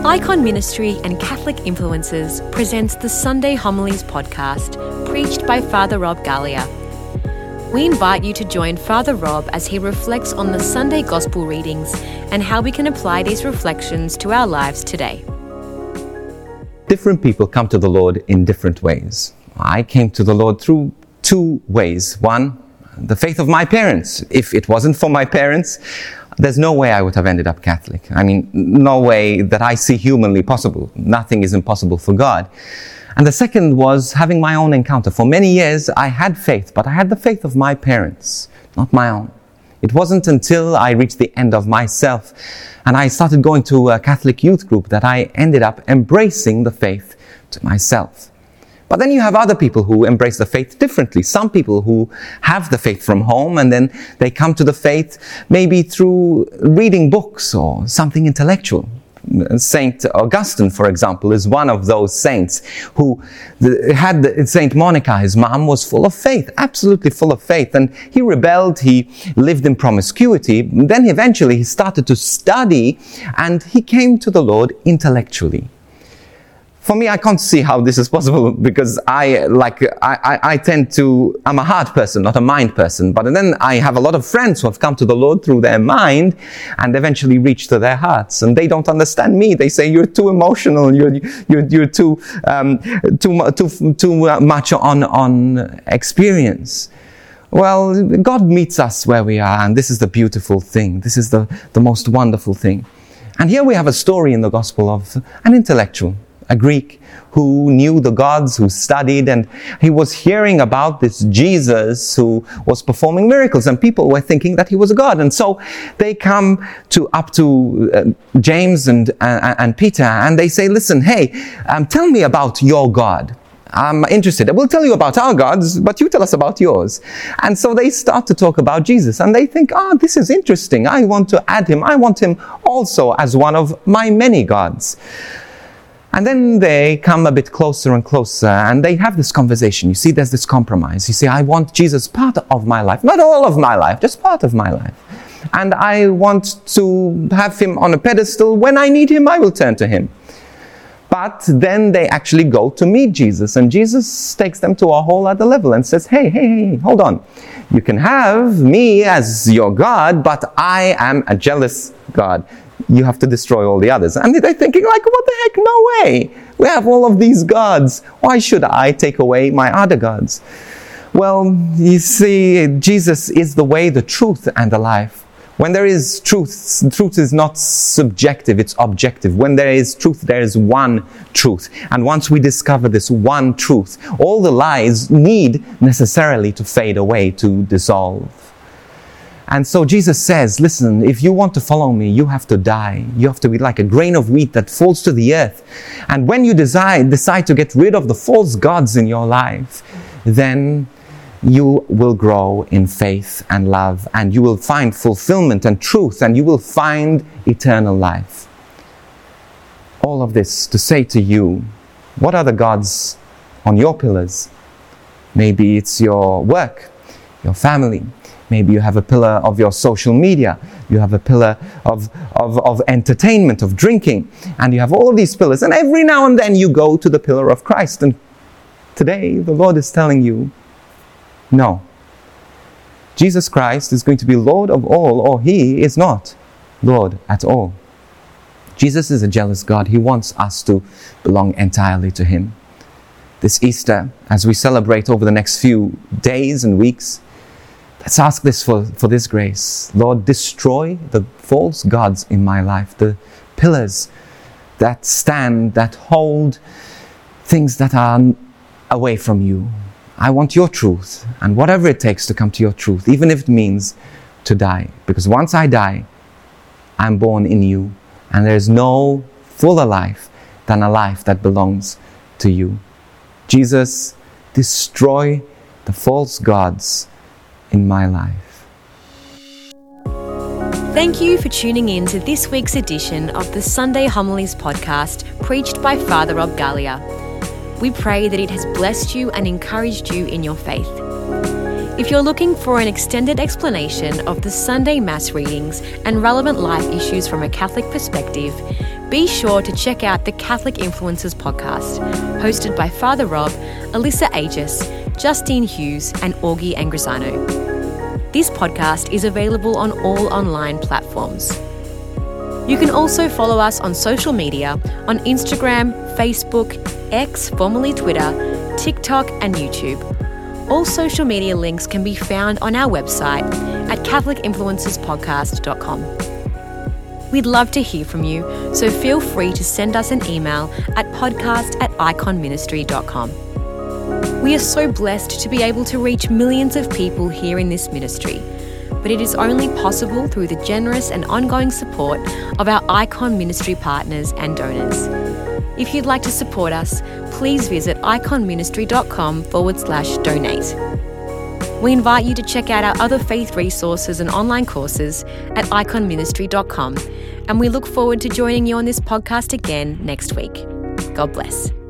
Icon Ministry and Catholic Influences presents the Sunday Homilies podcast, preached by Father Rob Galea. We invite you to join Father Rob as he reflects on the Sunday Gospel readings and how we can apply these reflections to our lives today. Different people come to the Lord in different ways. I came to the Lord through two ways. One, the faith of my parents. If it wasn't for my parents, there's no way I would have ended up Catholic. I mean, no way that I see humanly possible. Nothing is impossible for God. And the second was having my own encounter. For many years, I had faith, but I had the faith of my parents, not my own. It wasn't until I reached the end of myself and I started going to a Catholic youth group that I ended up embracing the faith to myself. But then you have other people who embrace the faith differently. Some people who have the faith from home and then they come to the faith maybe through reading books or something intellectual. Saint Augustine, for example, is one of those saints who had Saint Monica, his mom, was full of faith, absolutely full of faith. And he rebelled, he lived in promiscuity. Then eventually he started to study and he came to the Lord intellectually. For me, I can't see how this is possible because I'm a heart person, not a mind person. But then I have a lot of friends who have come to the Lord through their mind and eventually reach to their hearts. And they don't understand me. They say, you're too emotional. You're too much on experience. Well, God meets us where we are. And this is the beautiful thing. This is the most wonderful thing. And here we have a story in the gospel of an intellectual, a Greek who knew the gods, who studied, and he was hearing about this Jesus who was performing miracles, and people were thinking that he was a god. And so they come up to James and Peter, and they say, listen, hey, tell me about your God. I'm interested. We'll tell you about our gods, but you tell us about yours. And so they start to talk about Jesus, and they think, this is interesting. I want to add him. I want him also as one of my many gods. And then they come a bit closer and closer and they have this conversation. You see, there's this compromise. You see, I want Jesus part of my life, not all of my life, just part of my life. And I want to have him on a pedestal. When I need him, I will turn to him. But then they actually go to meet Jesus, and Jesus takes them to a whole other level and says, hey, hold on. You can have me as your God, but I am a jealous God. You have to destroy all the others. And they're thinking, what the heck? No way. We have all of these gods. Why should I take away my other gods? Well, you see, Jesus is the way, the truth, and the life. When there is truth, truth is not subjective, it's objective. When there is truth, there is one truth. And once we discover this one truth, all the lies need necessarily to fade away, to dissolve. And so Jesus says, listen, if you want to follow me, you have to die. You have to be like a grain of wheat that falls to the earth. And when you decide to get rid of the false gods in your life, then you will grow in faith and love, and you will find fulfillment and truth, and you will find eternal life. All of this to say to you, what are the gods on your pillars? Maybe it's your work, your family. Maybe you have a pillar of your social media. You have a pillar of entertainment, of drinking. And you have all of these pillars. And every now and then you go to the pillar of Christ. And today the Lord is telling you, no. Jesus Christ is going to be Lord of all, or he is not Lord at all. Jesus is a jealous God. He wants us to belong entirely to him. This Easter, as we celebrate over the next few days and weeks, let's ask this for this grace. Lord, destroy the false gods in my life, the pillars that stand, that hold things that are away from you. I want your truth, and whatever it takes to come to your truth, even if it means to die. Because once I die, I'm born in you, and there's no fuller life than a life that belongs to you. Jesus, destroy the false gods in my life. Thank you for tuning in to this week's edition of the Sunday Homilies podcast, preached by Father Rob Galea. We pray that it has blessed you and encouraged you in your faith. If you're looking for an extended explanation of the Sunday Mass readings and relevant life issues from a Catholic perspective, be sure to check out the Catholic Influencers podcast, hosted by Father Rob, Alyssa Aegis, Justine Hughes, and Augie Angrisano. This podcast is available on all online platforms. You can also follow us on social media on Instagram, Facebook, X, formerly Twitter, TikTok, and YouTube. All social media links can be found on our website at catholicinfluencerspodcast.com. We'd love to hear from you, so feel free to send us an email at podcast@iconministry.com. We are so blessed to be able to reach millions of people here in this ministry, but it is only possible through the generous and ongoing support of our Icon Ministry partners and donors. If you'd like to support us, please visit iconministry.com/donate. We invite you to check out our other faith resources and online courses at iconministry.com, and we look forward to joining you on this podcast again next week. God bless.